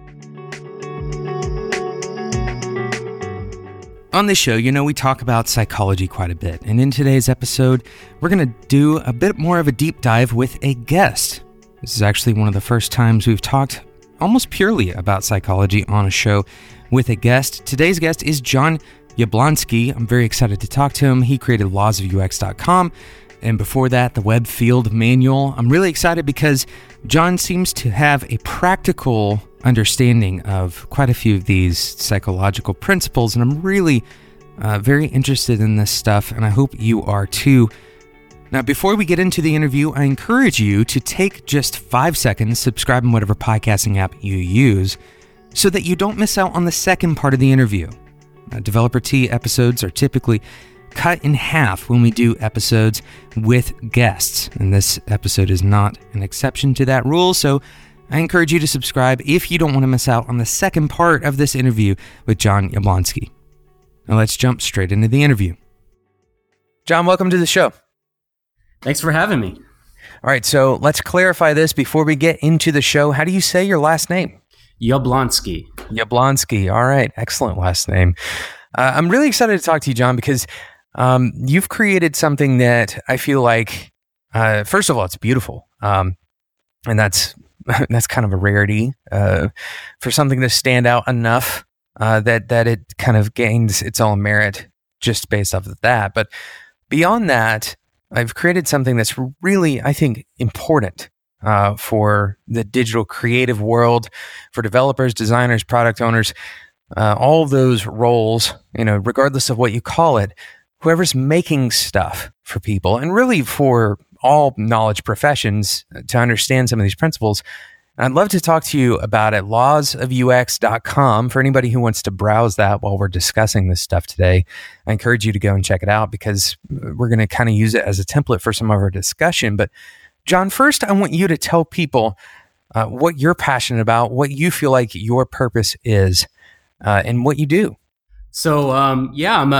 On this show, we talk about psychology quite a bit, and in today's episode, we're going to do a bit more of a deep dive with a guest. This is actually one of the first times we've talked almost purely about psychology on a show with a guest. Today's guest is John Yablonsky. I'm very excited to talk to him. He created lawsofux.com, and before that, the Web Field Manual. I'm really excited because John seems to have a practical understanding of quite a few of these psychological principles, and I'm really very interested in this stuff, and I hope you are too. Now, before we get into the interview, I encourage you to take just 5 seconds, subscribe in whatever podcasting app you use, so that you don't miss out on the second part of the interview. Developer Tea episodes are typically cut in half when we do episodes with guests, and this episode is not an exception to that rule, so I encourage you to subscribe if you don't want to miss out on the second part of this interview with John Yablonsky. Now let's jump straight into the interview. John, welcome to the show. Thanks for having me. All right, so let's clarify this before we get into the show. How do you say your last name? Yablonsky. Yablonsky. All right, excellent last name. I'm really excited to talk to you, John, because you've created something that I feel like, first of all, it's beautiful. And that's kind of a rarity for something to stand out enough that it kind of gains its own merit just based off of that. But beyond that, I've created something that's really, I think, important for the digital creative world, for developers, designers, product owners, all of those roles, regardless of what you call it, whoever's making stuff for people, and really for all knowledge professions to understand some of these principles. And I'd love to talk to you about it, lawsofux.com, for anybody who wants to browse that while we're discussing this stuff today. I encourage you to go and check it out because we're going to kind of use it as a template for some of our discussion. But John, first, I want you to tell people what you're passionate about, what you feel like your purpose is, and what you do. So, I'm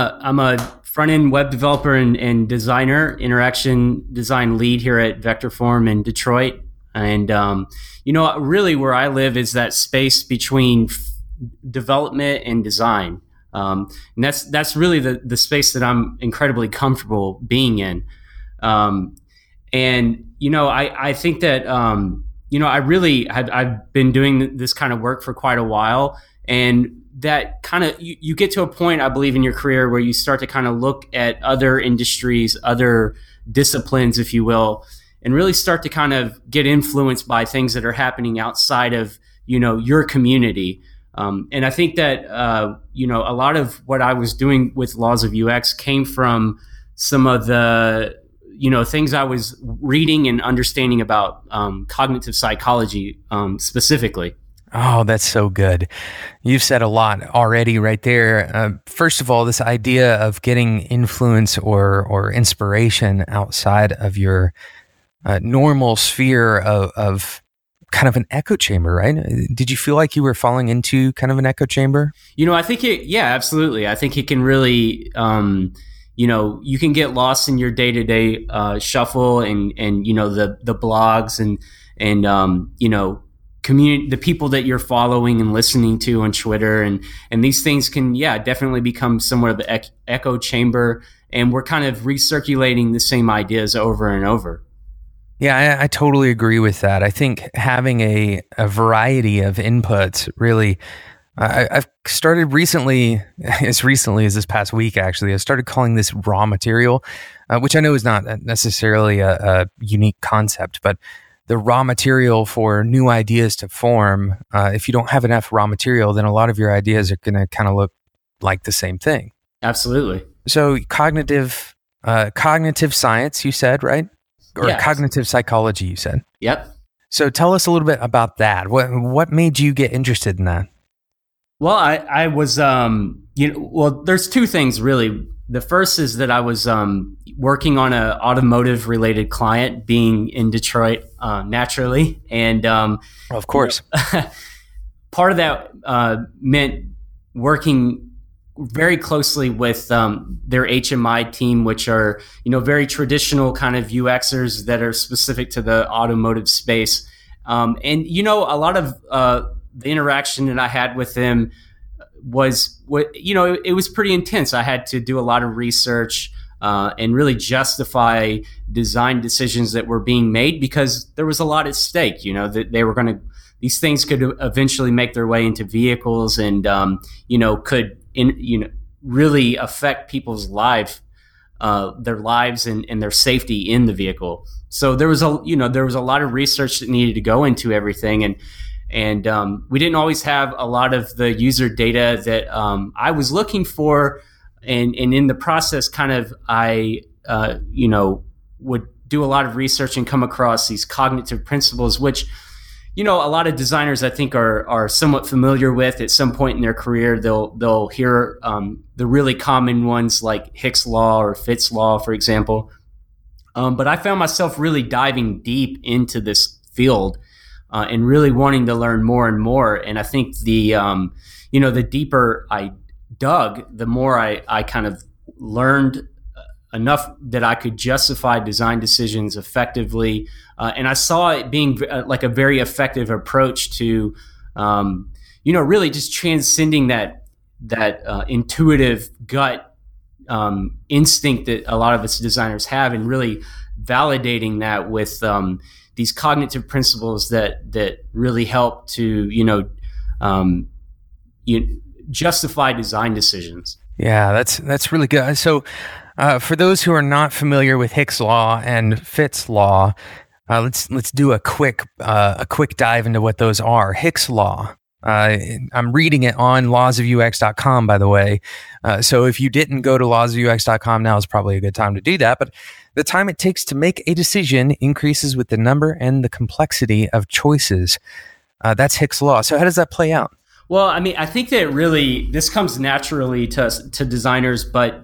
a front-end web developer and designer, interaction design lead here at Vectorform in Detroit. And, really where I live is that space between development and design. And that's really the space that I'm incredibly comfortable being in. I think that, I've been doing this kind of work for quite a while, and that kind of, you get to a point, I believe, in your career where you start to kind of look at other industries, other disciplines, if you will, and really start to kind of get influenced by things that are happening outside of, your community. And I think that, a lot of what I was doing with Laws of UX came from some of the, things I was reading and understanding about cognitive psychology specifically. Oh, that's so good. You've said a lot already right there. First of all, this idea of getting influence or inspiration outside of your normal sphere of kind of an echo chamber, right? Did you feel like you were falling into kind of an echo chamber? I think absolutely. I think it can really, you can get lost in your day-to-day shuffle and the blogs and community, the people that you're following and listening to on Twitter, and these things can definitely become somewhat of an echo chamber, and we're kind of recirculating the same ideas over and over. Yeah, I totally agree with that. I think having a variety of inputs really, I've started recently as this past week, actually, I started calling this raw material, which I know is not necessarily a unique concept, but the raw material for new ideas to form. If you don't have enough raw material, then a lot of your ideas are going to kind of look like the same thing. Absolutely. So cognitive science, you said, right? Or yes. Cognitive psychology, you said. Yep. So tell us a little bit about that. What made you get interested in that? Well, I was, there's two things really. The first is that I was working on an automotive related client, being in Detroit naturally. And of course, part of that meant working very closly with their HMI team, which are, very traditional kind of UXers that are specific to the automotive space. And, a lot of the interaction that I had with them was it was pretty intense. I had to do a lot of research and really justify design decisions that were being made because there was a lot at stake. That they were going to, these things could eventually make their way into vehicles and could really affect people's lives, their lives and their safety in the vehicle. So there was a lot of research that needed to go into everything, and we didn't always have a lot of the user data that I was looking for, and in the process, kind of I would do a lot of research and come across these cognitive principles, which a lot of designers I think are somewhat familiar with. At some point in their career, they'll hear the really common ones like Hicks Law or Fitts Law, for example. But I found myself really diving deep into this field and really wanting to learn more and more. And I think the deeper I dug, the more I kind of learned enough that I could justify design decisions effectively. And I saw it being like a very effective approach to, really just transcending that intuitive gut instinct that a lot of us designers have, and really validating that with these cognitive principles that really help to justify design decisions. Yeah, that's really good. So for those who are not familiar with Hicks Law and Fitts Law, let's do a quick dive into what those are. Hicks Law. I'm reading it on lawsofux.com, by the way. So if you didn't go to lawsofux.com, now is probably a good time to do that. But the time it takes to make a decision increases with the number and the complexity of choices. That's Hicks Law. So how does that play out? Well, I mean, I think that really this comes naturally to designers, but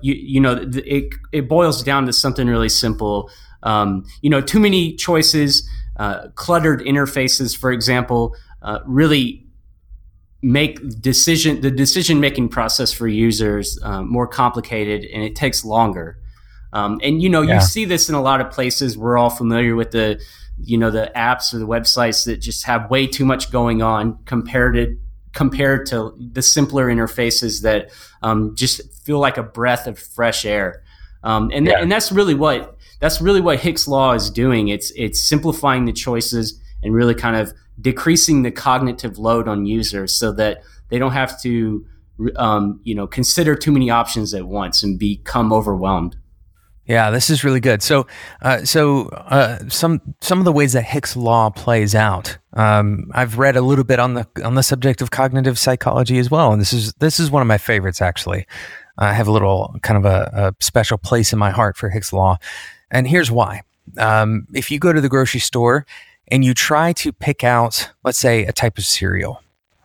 it boils down to something really simple. Too many choices, cluttered interfaces, for example, really make the decision-making process for users more complicated, and it takes longer. You see this in a lot of places. We're all familiar with the apps or the websites that just have way too much going on compared to the simpler interfaces that just feel like a breath of fresh air. And that's really what Hicks Law is doing. It's simplifying the choices and really kind of decreasing the cognitive load on users so that they don't have to consider too many options at once and become overwhelmed. Yeah, this is really good. So some of the ways that Hicks Law plays out. I've read a little bit on the subject of cognitive psychology as well, and this is one of my favorites actually. I have a little kind of a special place in my heart for Hicks Law, and here's why. If you go to the grocery store and you try to pick out, let's say, a type of cereal,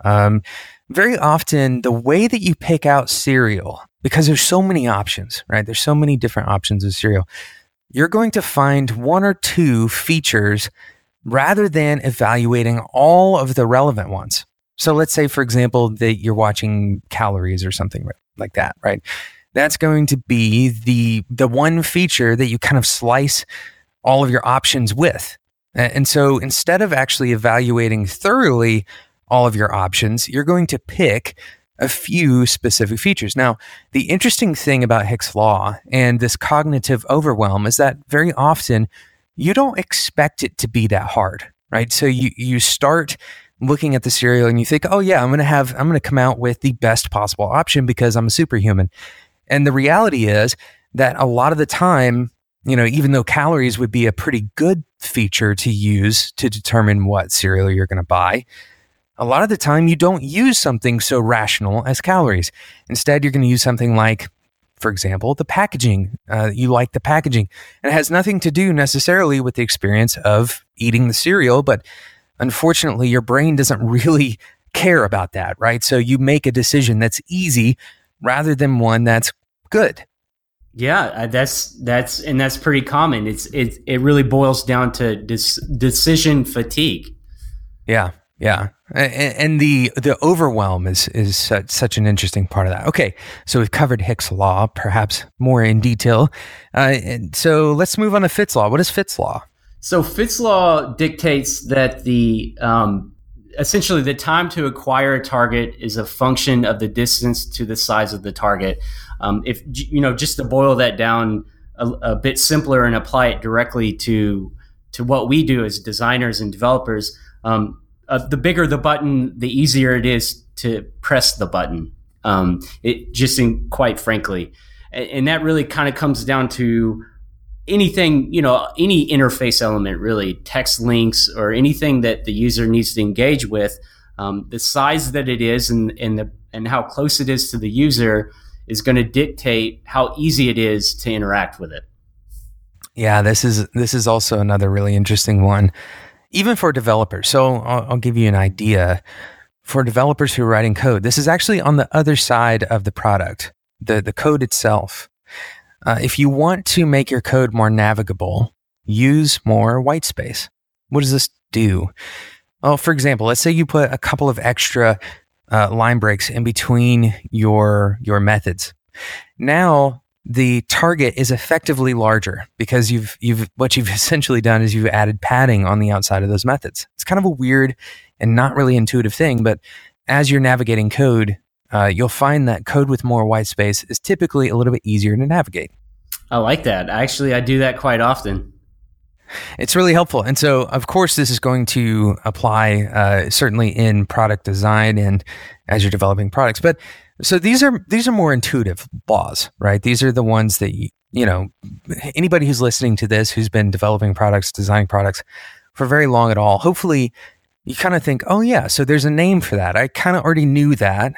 very often the way that you pick out cereal, because there's so many options, right? There's so many different options of cereal. You're going to find one or two features rather than evaluating all of the relevant ones. So let's say, for example, that you're watching calories or something like that, right? That's going to be the one feature that you kind of slice all of your options with. And so instead of actually evaluating thoroughly all of your options, you're going to pick a few specific features. Now, the interesting thing about Hicks Law and this cognitive overwhelm is that very often you don't expect it to be that hard, right? So you start looking at the cereal and you think, oh yeah, I'm going to come out with the best possible option because I'm a superhuman. And the reality is that a lot of the time, even though calories would be a pretty good feature to use to determine what cereal you're going to buy, a lot of the time you don't use something so rational as calories. Instead, you're going to use something like, for example, the packaging. You like the packaging. And it has nothing to do necessarily with the experience of eating the cereal, but unfortunately, your brain doesn't really care about that, right? So you make a decision that's easy rather than one that's good. Yeah, that's pretty common. It really boils down to decision fatigue. Yeah. And the overwhelm is such an interesting part of that. Okay, so we've covered Hicks Law, perhaps more in detail. And so let's move on to Fitts Law. What is Fitts Law? So Fitts Law dictates that the essentially the time to acquire a target is a function of the distance to the size of the target. If just to boil that down a bit simpler and apply it directly to what we do as designers and developers, the bigger the button, the easier it is to press the button. Quite frankly, and that really kind of comes down to anything, any interface element, really, text links or anything that the user needs to engage with. The size that it is and how close it is to the user is going to dictate how easy it is to interact with it. Yeah, this is also another really interesting one, even for developers. So I'll give you an idea. For developers who are writing code, this is actually on the other side of the product, the code itself. If you want to make your code more navigable, use more white space. What does this do? Well, for example, let's say you put a couple of extra line breaks in between your methods. Now the target is effectively larger because what you've essentially done is you've added padding on the outside of those methods. It's kind of a weird and not really intuitive thing, but as you're navigating code, you'll find that code with more white space is typically a little bit easier to navigate. I like that. Actually, I do that quite often. It's really helpful. And so, of course, this is going to apply certainly in product design and as you're developing products. But so these are more intuitive laws, right? These are the ones that, anybody who's listening to this, who's been developing products, designing products for very long at all, hopefully you kind of think, oh yeah, so there's a name for that. I kind of already knew that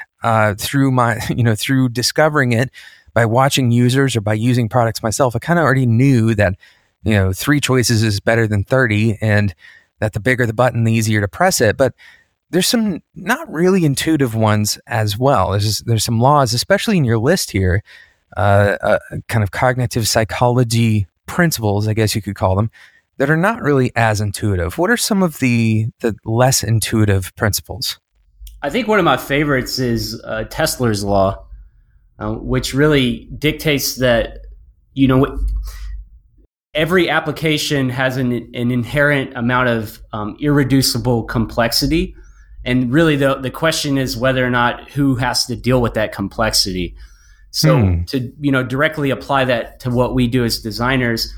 through discovering it by watching users or by using products myself. I kind of already knew that 3 choices is better than 30, and that the bigger the button, the easier to press it. But there's some not really intuitive ones as well. There's some laws, especially in your list here, kind of cognitive psychology principles, I guess you could call them, that are not really as intuitive. What are some of the less intuitive principles? I think one of my favorites is Tesler's law, which really dictates that, every application has an inherent amount of irreducible complexity. And really the question is whether or not who has to deal with that complexity. So to, directly apply that to what we do as designers,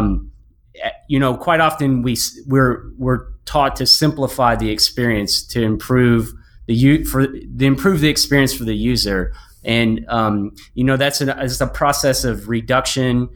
quite often we're taught to simplify the experience to improve the experience for the user. And, it's a process of reduction,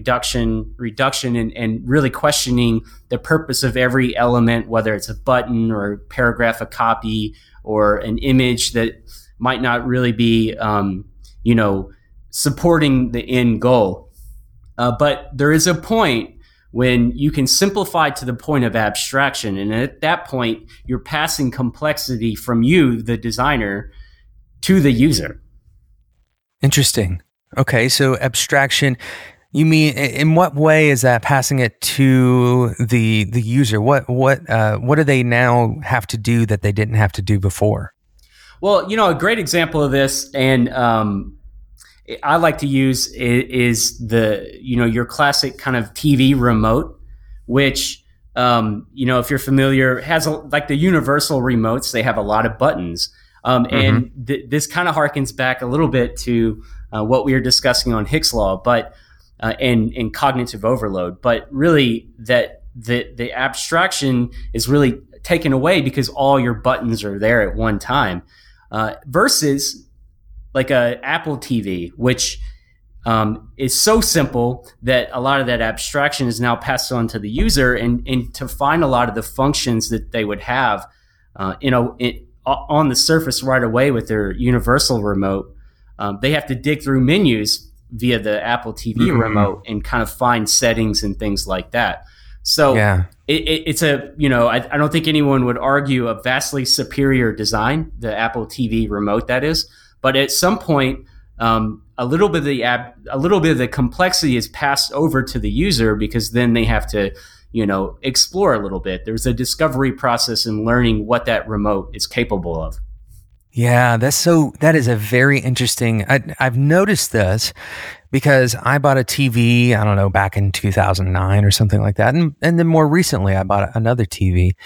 and really questioning the purpose of every element, whether it's a button or a paragraph, a copy, or an image that might not really be, supporting the end goal. But there is a point when you can simplify to the point of abstraction. And at that point, you're passing complexity from you, the designer, to the user. Interesting. Okay, so abstraction, you mean, in what way is that passing it to the user? What do they now have to do that they didn't have to do before? Well, a great example of this, and I like to use is your classic kind of TV remote, which if you're familiar, has like the universal remotes. They have a lot of buttons, and this kind of harkens back a little bit to what we were discussing on Hicks' law, but and cognitive overload. But really, that the abstraction is really taken away because all your buttons are there at one time, versus like a Apple TV, which is so simple that a lot of that abstraction is now passed on to the user, and to find a lot of the functions that they would have, on the surface right away with their universal remote, they have to dig through menus via the Apple TV remote and kind of find settings and things like that. So it's I don't think anyone would argue a vastly superior design, the Apple TV remote that is. But at some point, a little bit of the complexity is passed over to the user, because then they have to, explore a little bit. There's a discovery process in learning what that remote is capable of. Yeah, that is a very interesting. I've noticed this because I bought a TV, I don't know, back in 2009 or something like that, and then more recently I bought another TV.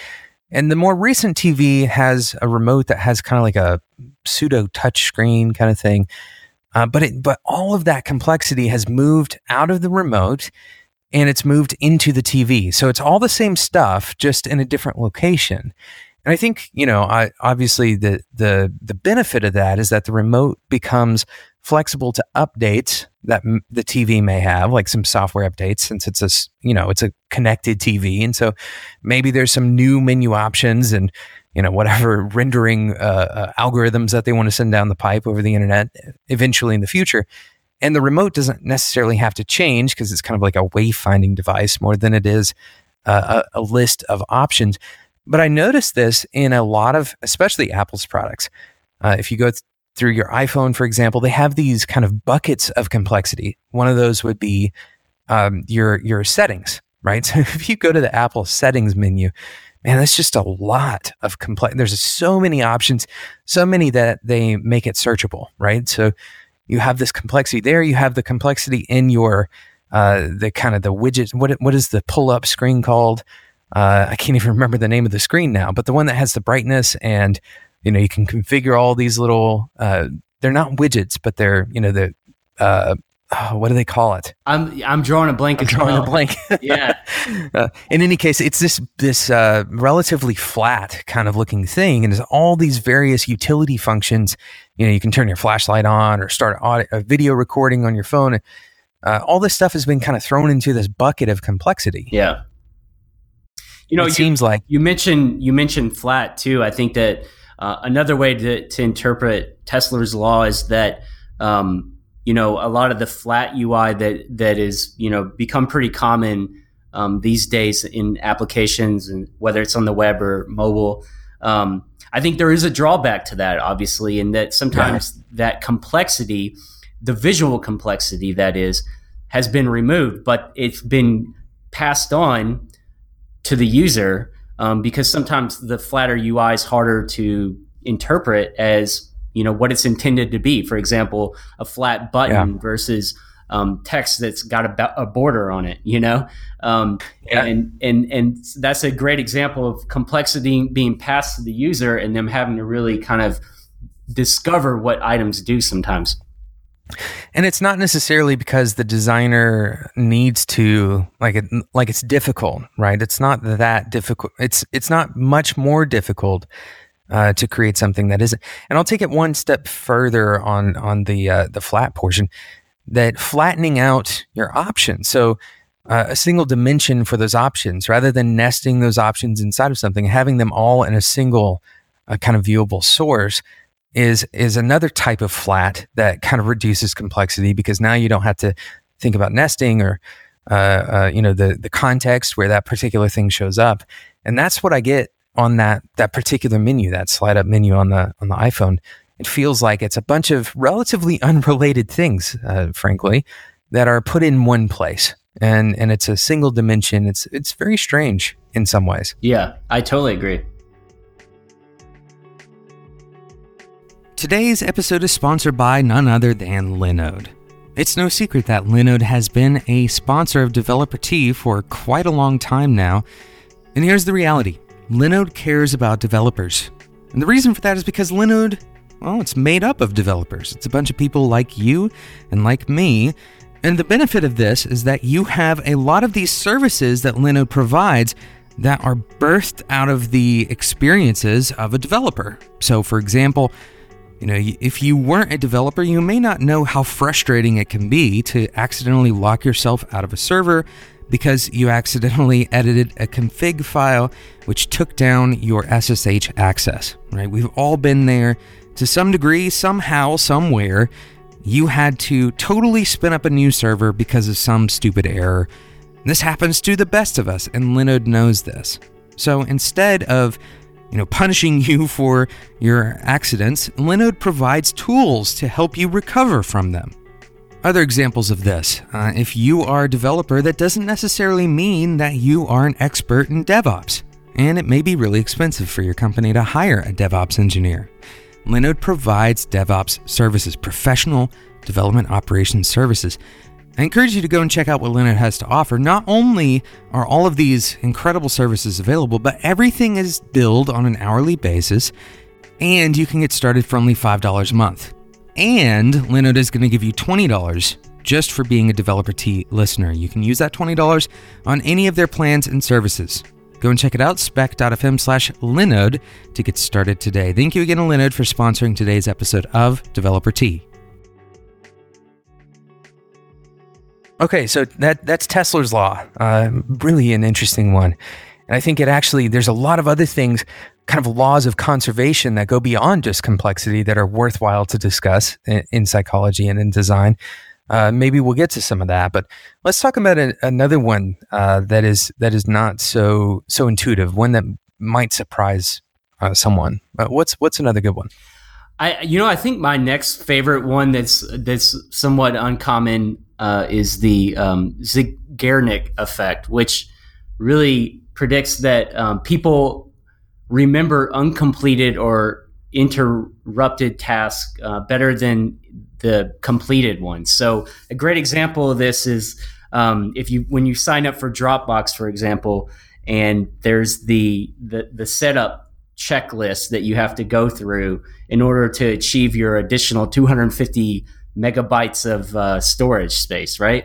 And the more recent TV has a remote that has kind of like a pseudo touch screen kind of thing. But all of that complexity has moved out of the remote and it's moved into the TV. So it's all the same stuff, just in a different location. And I think, obviously the benefit of that is that the remote becomes flexible to updates that the TV may have, like some software updates, since it's a connected TV. And so maybe there's some new menu options and, whatever rendering algorithms that they want to send down the pipe over the internet eventually in the future. And the remote doesn't necessarily have to change because it's kind of like a wayfinding device more than it is a list of options. But I noticed this in a lot of, especially Apple's products. If you go through your iPhone, for example, they have these kind of buckets of complexity. One of those would be your settings, right? So if you go to the Apple settings menu, man, that's just a lot of complex. There's so many options, so many that they make it searchable, right? So you have this complexity there. You have the complexity in your the kind of the widgets. What is the pull-up screen called? I can't even remember the name of the screen now, but the one that has the brightness and, you can configure all these little, they're not widgets, but they're, what do they call it? I'm drawing a blank. Yeah. In any case, it's this relatively flat kind of looking thing. And there's all these various utility functions. You can turn your flashlight on or start a video recording on your phone. All this stuff has been kind of thrown into this bucket of complexity. Yeah. It seems like you mentioned flat too. I think that another way to interpret Tesla's law is that a lot of the flat UI that is become pretty common these days in applications, and whether it's on the web or mobile. I think there is a drawback to that, obviously, in that sometimes that complexity, the visual complexity that is, has been removed, but it's been passed on to the user because sometimes the flatter UI is harder to interpret as what it's intended to be. For example, a flat button versus text that's got a border on it. And that's a great example of complexity being passed to the user and them having to really kind of discover what items do sometimes. And it's not necessarily because the designer needs to like it's difficult, right? It's not that difficult. It's not much more difficult to create something that isn't. And I'll take it one step further on the flat portion, that flattening out your options. So a single dimension for those options, rather than nesting those options inside of something, having them all in a single kind of viewable source is another type of flat that kind of reduces complexity, because now you don't have to think about nesting or the context where that particular thing shows up. And that's what I get on that particular menu, that slide up menu on the iPhone. It feels like it's a bunch of relatively unrelated things, frankly, that are put in one place, and it's a single dimension. It's very strange in some ways. Yeah, I totally agree. Today's episode is sponsored by none other than Linode. It's no secret that Linode has been a sponsor of Developer Tea for quite a long time now. And here's the reality. Linode cares about developers. And the reason for that is because Linode, well, it's made up of developers. It's a bunch of people like you and like me. And the benefit of this is that you have a lot of these services that Linode provides that are birthed out of the experiences of a developer. So, for example, if you weren't a developer, you may not know how frustrating it can be to accidentally lock yourself out of a server because you accidentally edited a config file which took down your SSH access, right? We've all been there to some degree, somehow, somewhere. You had to totally spin up a new server because of some stupid error. This happens to the best of us, and Linode knows this. So instead of punishing you for your accidents, Linode provides tools to help you recover from them. Other examples of this, if you are a developer, that doesn't necessarily mean that you are an expert in DevOps, and it may be really expensive for your company to hire a DevOps engineer. Linode provides DevOps services, professional development operations services. I encourage you to go and check out what Linode has to offer. Not only are all of these incredible services available, but everything is billed on an hourly basis, and you can get started for only $5 a month. And Linode is going to give you $20 just for being a Developer Tea listener. You can use that $20 on any of their plans and services. Go and check it out, spec.fm/Linode, to get started today. Thank you again to Linode for sponsoring today's episode of Developer Tea. Okay, so that's Tesla's law. Really an interesting one. And I think there's a lot of other things, kind of laws of conservation that go beyond just complexity that are worthwhile to discuss in psychology and in design. Maybe we'll get to some of that, but let's talk about another one that is not so intuitive, one that might surprise someone. What's another good one? I think my next favorite one that's somewhat uncommon is the Zeigarnik effect, which really predicts that people remember uncompleted or interrupted tasks better than the completed ones. So a great example of this is when you sign up for Dropbox, for example, and there's the setup checklist that you have to go through in order to achieve your additional 250 megabytes of storage space, right?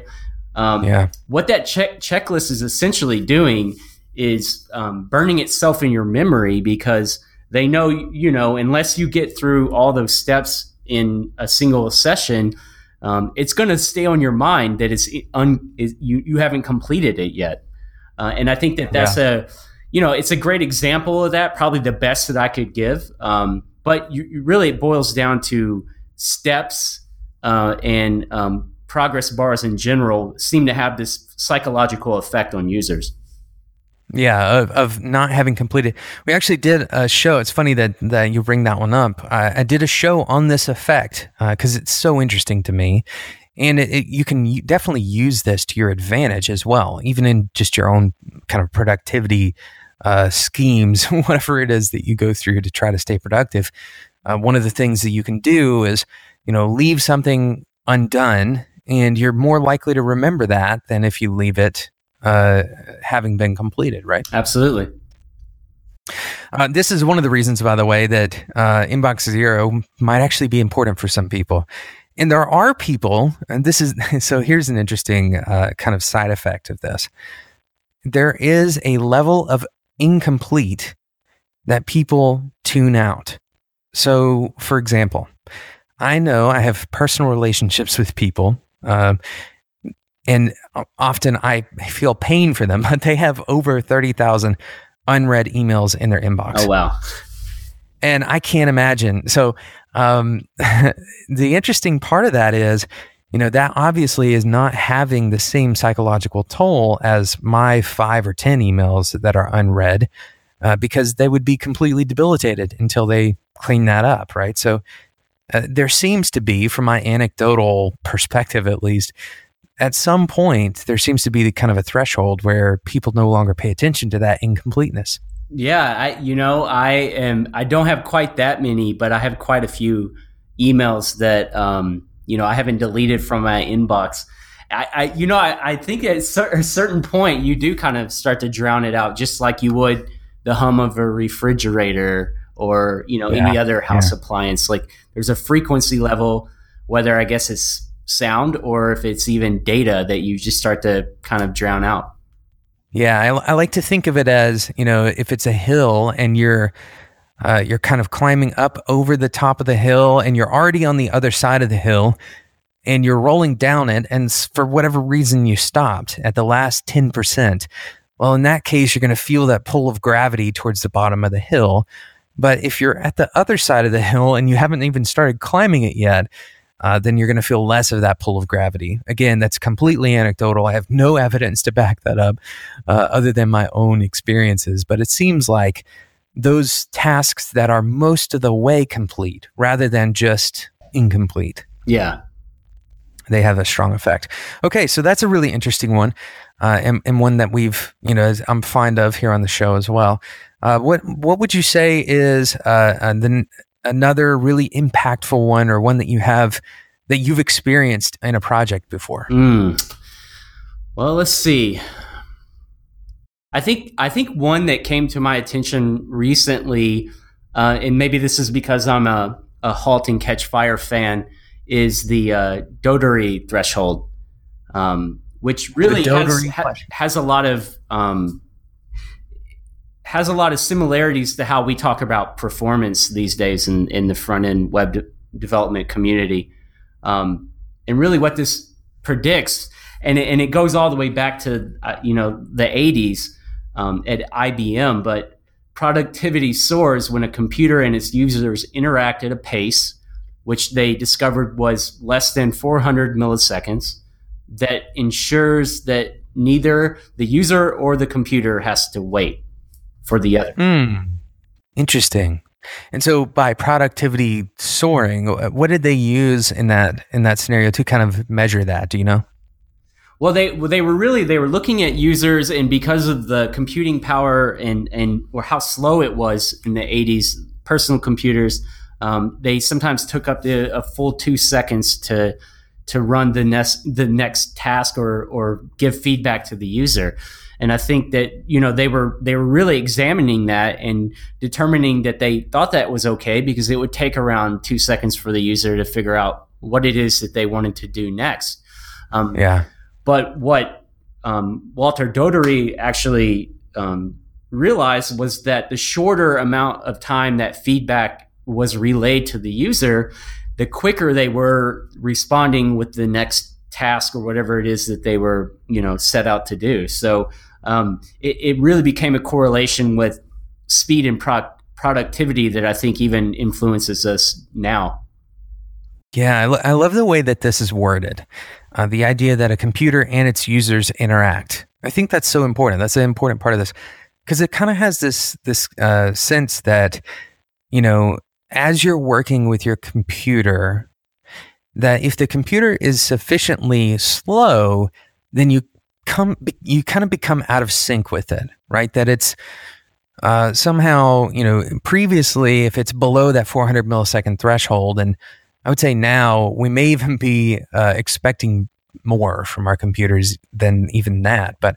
What that checklist is essentially doing is burning itself in your memory, because they know, unless you get through all those steps in a single session, it's going to stay on your mind that you haven't completed it yet. And I think that's it's a great example of that, probably the best that I could give. But really it boils down to steps and progress bars in general seem to have this psychological effect on users. Yeah, of not having completed. We actually did a show. It's funny that you bring that one up. I did a show on this effect because it's so interesting to me. And you can definitely use this to your advantage as well, even in just your own kind of productivity schemes, whatever it is that you go through to try to stay productive. One of the things that you can do is, leave something undone, and you're more likely to remember that than if you leave it having been completed, right? Absolutely. This is one of the reasons, by the way, that Inbox Zero might actually be important for some people. And there are people, and so here's an interesting kind of side effect of this. There is a level of incomplete that people tune out. So, for example, I know I have personal relationships with people, and often I feel pain for them, but they have over 30,000 unread emails in their inbox. Oh, wow. And I can't imagine. So the interesting part of that is, that obviously is not having the same psychological toll as my 5 or 10 emails that are unread, because they would be completely debilitated until they clean that up, right? So there seems to be, from my anecdotal perspective at least, at some point, there seems to be kind of a threshold where people no longer pay attention to that incompleteness. Yeah, I don't have quite that many, but I have quite a few emails that I haven't deleted from my inbox. I think at a certain point you do kind of start to drown it out, just like you would the hum of a refrigerator or any other house appliance. Like there's a frequency level, whether I guess it's sound or if it's even data, that you just start to kind of drown out. Yeah, I like to think of it as, if it's a hill and you're kind of climbing up over the top of the hill and you're already on the other side of the hill and you're rolling down it, and for whatever reason you stopped at the last 10%. Well, in that case, you're going to feel that pull of gravity towards the bottom of the hill. But if you're at the other side of the hill and you haven't even started climbing it yet, then you're going to feel less of that pull of gravity. Again, that's completely anecdotal. I have no evidence to back that up other than my own experiences. But it seems like those tasks that are most of the way complete rather than just incomplete. Yeah. They have a strong effect. Okay, so that's a really interesting one, and one that we've, I'm fond of here on the show as well. What would you say is another really impactful one, or one that you have that you've experienced in a project before? Well, let's see. I think one that came to my attention recently, and maybe this is because I'm a Halt and Catch Fire fan, is the Doedery threshold, which really has a lot of similarities to how we talk about performance these days in the front end web development community, and really what this predicts, and it goes all the way back to the 80s at IBM, but productivity soars when a computer and its users interact at a pace which they discovered was less than 400 milliseconds, that ensures that neither the user or the computer has to wait for the other. Interesting. And so by productivity soaring, what did they use in that scenario to kind of measure that? Do you know? Well, they were looking at users, and because of the computing power and or how slow it was in the 80s, personal computers, they sometimes took up to a full 2 seconds to run the next task or give feedback to the user. And I think that they were really examining that and determining that they thought that was okay, because it would take around 2 seconds for the user to figure out what it is that they wanted to do next. But what Walter Doedery actually realized was that the shorter amount of time that feedback was relayed to the user, the quicker they were responding with the next task or whatever it is that they were, set out to do. So it really became a correlation with speed and productivity that I think even influences us now. Yeah, I love the way that this is worded. The idea that a computer and its users interact. I think that's so important. That's an important part of this, because it kind of has this sense that, as you're working with your computer, that if the computer is sufficiently slow, then you kind of become out of sync with it, right? That it's somehow, previously, if it's below that 400 millisecond threshold, and I would say now we may even be expecting more from our computers than even that. But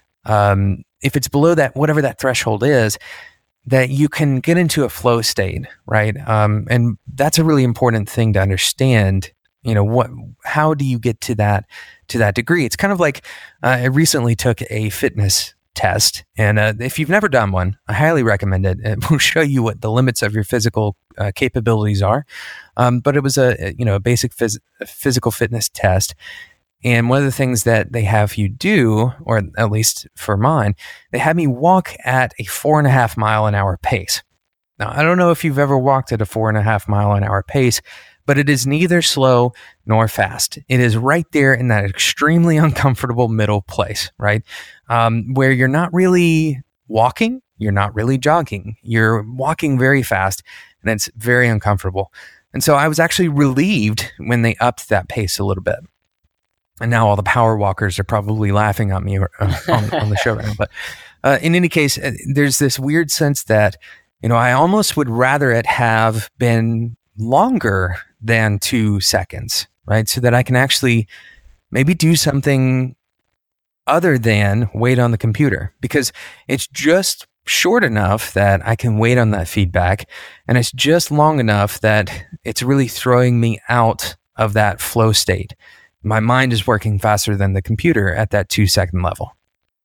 if it's below that, whatever that threshold is, that you can get into a flow state, right? And that's a really important thing to understand. How do you get to that degree? It's kind of like I recently took a fitness test, and if you've never done one, I highly recommend it. It will show you what the limits of your physical capabilities are. But it was a basic physical fitness test. And one of the things that they have you do, or at least for mine, they had me walk at a 4.5 mile an hour pace. Now, I don't know if you've ever walked at a 4.5 mile an hour pace, but it is neither slow nor fast. It is right there in that extremely uncomfortable middle place, right? Where you're not really walking, you're not really jogging. You're walking very fast, and it's very uncomfortable. And so I was actually relieved when they upped that pace a little bit. And now all the power walkers are probably laughing at me on the show right now. But in any case, there's this weird sense that, I almost would rather it have been longer than 2 seconds, right? So that I can actually maybe do something other than wait on the computer, because it's just short enough that I can wait on that feedback, and it's just long enough that it's really throwing me out of that flow state. My mind is working faster than the computer at that 2 second level.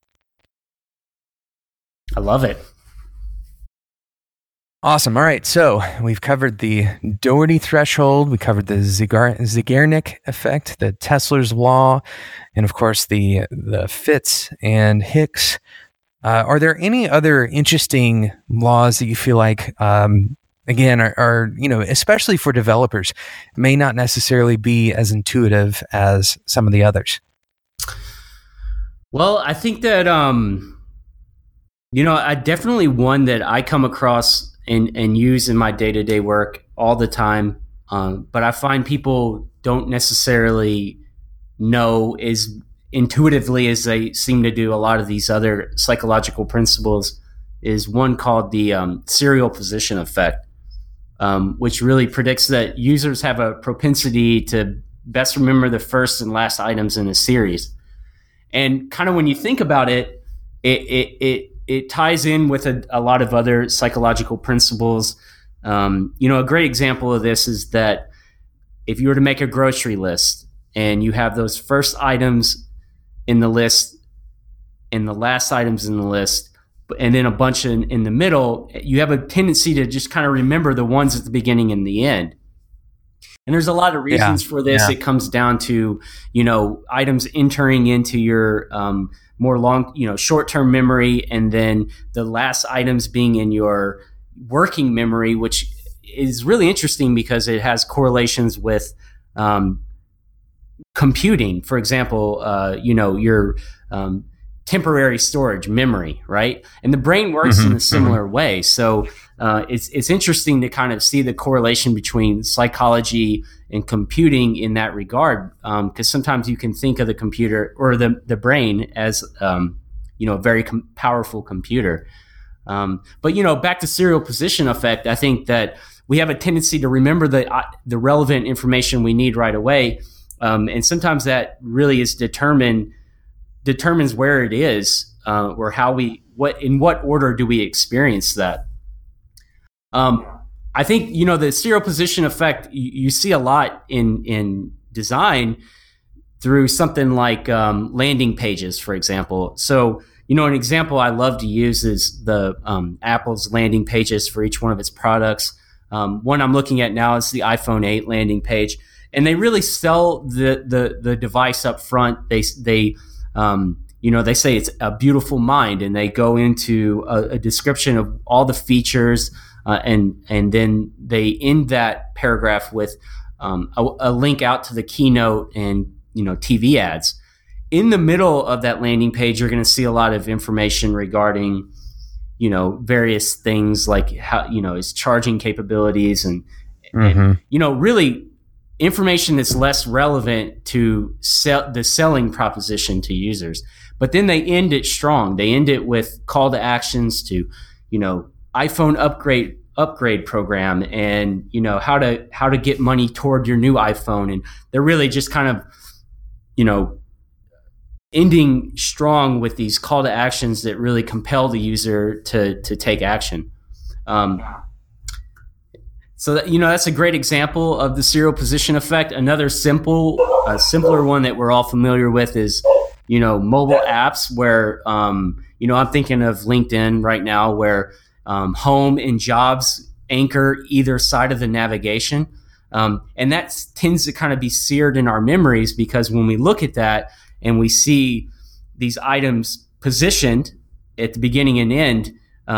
I love it. Awesome. All right. So we've covered the Doherty threshold. We covered the Zeigarnik effect, the Tesler's law, and of course the Fitts and Hicks. Are there any other interesting laws that you feel like, again, are especially for developers, may not necessarily be as intuitive as some of the others? Well, I think that I definitely one that I come across and use in my day-to-day work all the time, but I find people don't necessarily know as intuitively as they seem to do a lot of these other psychological principles, is one called the serial position effect, which really predicts that users have a propensity to best remember the first and last items in a series. And kind of when you think about it, it ties in with a lot of other psychological principles. A great example of this is that if you were to make a grocery list and you have those first items in the list and the last items in the list, and then a bunch in the middle, you have a tendency to just kind of remember the ones at the beginning and the end. And there's a lot of reasons for this. Yeah. It comes down to, items entering into your more long, short-term memory, and then the last items being in your working memory, which is really interesting because it has correlations with computing. For example, your temporary storage memory, right? And the brain works in a similar way. So it's interesting to kind of see the correlation between psychology and computing in that regard, because sometimes you can think of the computer or the brain as a very powerful computer. But back to serial position effect, I think that we have a tendency to remember the relevant information we need right away, and sometimes that really is determines where it is, or in what order do we experience that. I think, the serial position effect, you see a lot in design through something like landing pages, for example. So, an example I love to use is the Apple's landing pages for each one of its products. One I'm looking at now is the iPhone 8 landing page, and they really sell the device up front. They say it's a beautiful mind, and they go into a description of all the features, and then they end that paragraph with a link out to the keynote and TV ads. In the middle of that landing page, you're going to see a lot of information regarding various things like how its charging capabilities and really information that's less relevant to the selling proposition to users. But then they end it strong. They end it with call to actions to, iPhone upgrade program, and how to get money toward your new iPhone. And they're really just kind of, ending strong with these call to actions that really compel the user to take action. So that, that's a great example of the serial position effect. Another simpler one that we're all familiar with is, mobile apps where, I'm thinking of LinkedIn right now, where home and jobs anchor either side of the navigation. And that tends to kind of be seared in our memories, because when we look at that and we see these items positioned at the beginning and end,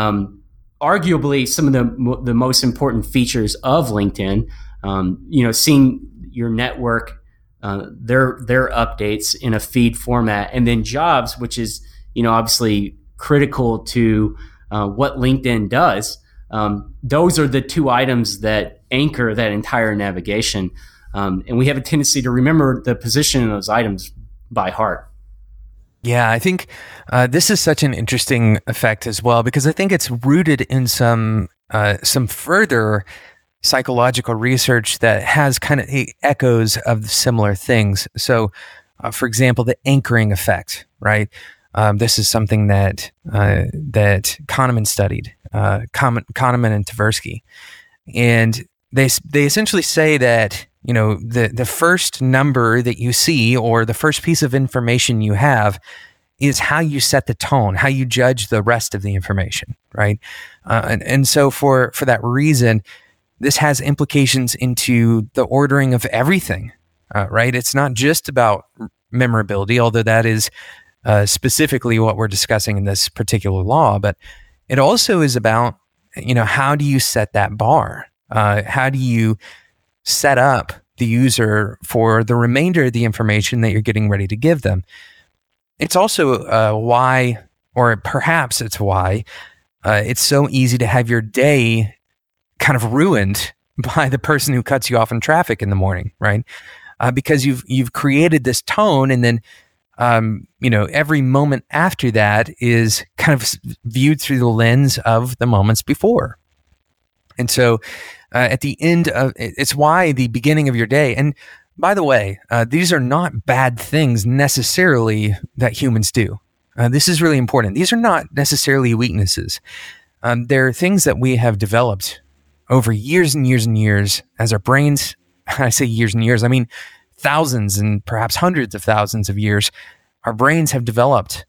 arguably some of the most important features of LinkedIn, seeing your network, their updates in a feed format, and then jobs, which is, obviously critical to what LinkedIn does. Those are the two items that anchor that entire navigation. And we have a tendency to remember the position of those items by heart. Yeah, I think this is such an interesting effect as well, because I think it's rooted in some further psychological research that has kind of echoes of similar things. So, for example, the anchoring effect, right? This is something that Kahneman studied, Kahneman and Tversky, and they essentially say that the first number that you see, or the first piece of information you have, is how you set the tone, how you judge the rest of the information, right? And so for that reason, this has implications into the ordering of everything, right? It's not just about memorability, although that is specifically what we're discussing in this particular law, but it also is about, how do you set that bar? How do you set up the user for the remainder of the information that you're getting ready to give them? It's also why, or perhaps it's why, it's so easy to have your day kind of ruined by the person who cuts you off in traffic in the morning, right? Because you've created this tone, and then every moment after that is kind of viewed through the lens of the moments before. And so at the end of it's why the beginning of your day, and By the way, these are not bad things necessarily that humans do. This is really important. These are not necessarily weaknesses. They're things that we have developed over years and years and years as our brains, I say years and years, I mean thousands and perhaps hundreds of thousands of years, our brains have developed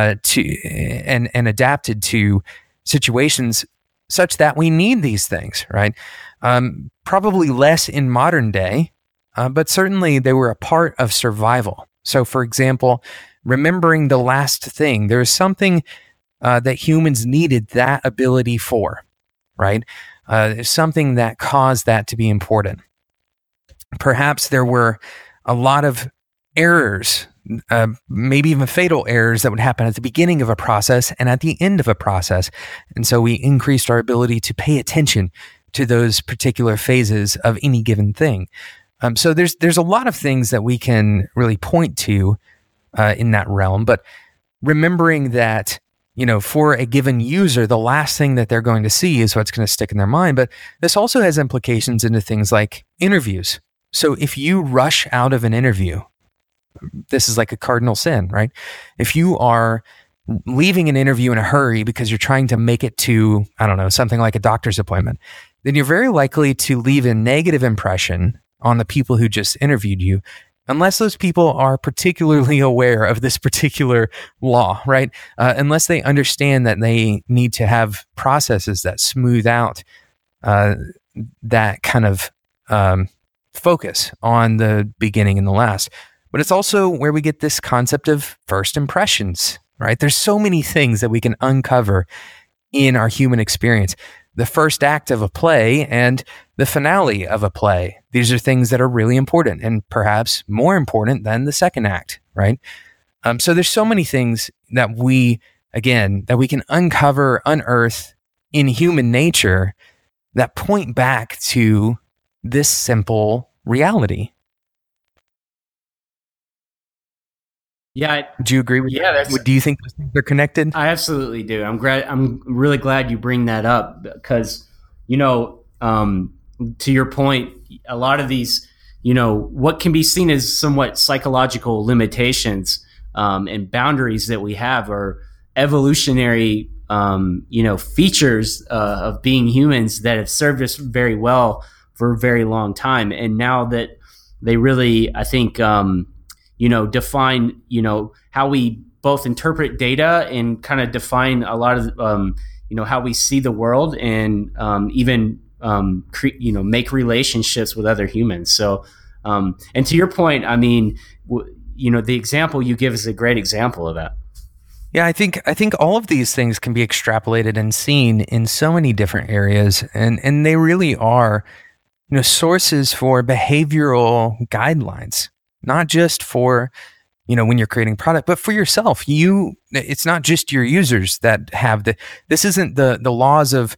and adapted to situations such that we need these things, right? Probably less in modern day, but certainly they were a part of survival. So for example, remembering the last thing, there is something that humans needed that ability for, right? Something that caused that to be important. Perhaps there were a lot of errors, maybe even fatal errors that would happen at the beginning of a process and at the end of a process. And so we increased our ability to pay attention to those particular phases of any given thing. So there's a lot of things that we can really point to in that realm, but remembering that, for a given user, the last thing that they're going to see is what's going to stick in their mind. But this also has implications into things like interviews. So if you rush out of an interview, this is like a cardinal sin, right? If you are leaving an interview in a hurry because you're trying to make it to, something like a doctor's appointment, then you're very likely to leave a negative impression on the people who just interviewed you, unless those people are particularly aware of this particular law, right? Unless they understand that they need to have processes that smooth out that kind of focus on the beginning and the last. But it's also where we get this concept of first impressions, right? There's so many things that we can uncover in our human experience. The first act of a play and the finale of a play. These are things that are really important and perhaps more important than the second act, right? So there's so many things that we can unearth in human nature that point back to this simple reality. Yeah. Do you agree with that? Do you think those things are connected? I absolutely do. I'm really glad you bring that up because, to your point, a lot of these, what can be seen as somewhat psychological limitations and boundaries that we have are evolutionary, features of being humans that have served us very well for a very long time. And now that they really, I think, define, how we both interpret data and kind of define a lot of, how we see the world and even, make relationships with other humans. So, and to your point, I mean, the example you give is a great example of that. Yeah, I think all of these things can be extrapolated and seen in so many different areas, and they really are, sources for behavioral guidelines. Not just for, when you're creating product, but for yourself. It's not just your users that have this isn't the laws of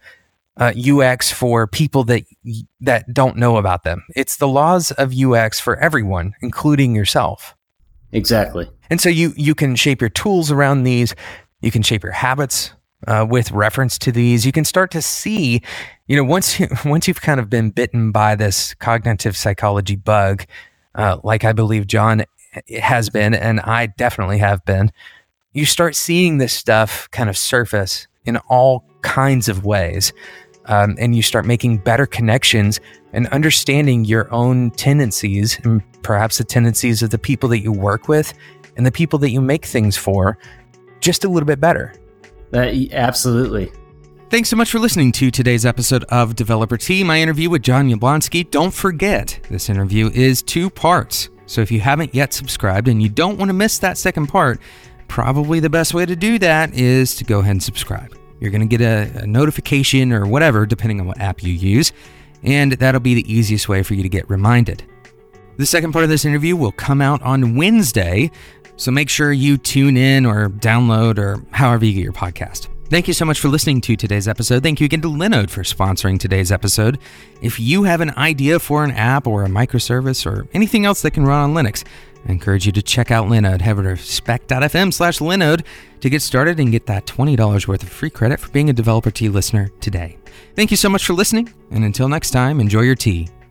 UX for people that don't know about them. It's the laws of UX for everyone, including yourself. Exactly. And so you can shape your tools around these. You can shape your habits with reference to these. You can start to see, once you've kind of been bitten by this cognitive psychology bug, like I believe John has been, and I definitely have been, you start seeing this stuff kind of surface in all kinds of ways. And you start making better connections and understanding your own tendencies and perhaps the tendencies of the people that you work with and the people that you make things for just a little bit better. Absolutely. Thanks so much for listening to today's episode of Developer Tea, my interview with John Yablonsky. Don't forget, this interview is 2 parts. So if you haven't yet subscribed and you don't want to miss that second part, probably the best way to do that is to go ahead and subscribe. You're going to get a notification or whatever, depending on what app you use, and that'll be the easiest way for you to get reminded. The second part of this interview will come out on Wednesday, so make sure you tune in or download or however you get your podcast. Thank you so much for listening to today's episode. Thank you again to Linode for sponsoring today's episode. If you have an idea for an app or a microservice or anything else that can run on Linux, I encourage you to check out Linode. Head over to spec.fm/Linode to get started and get that $20 worth of free credit for being a Developer Tea listener today. Thank you so much for listening, and until next time, enjoy your tea.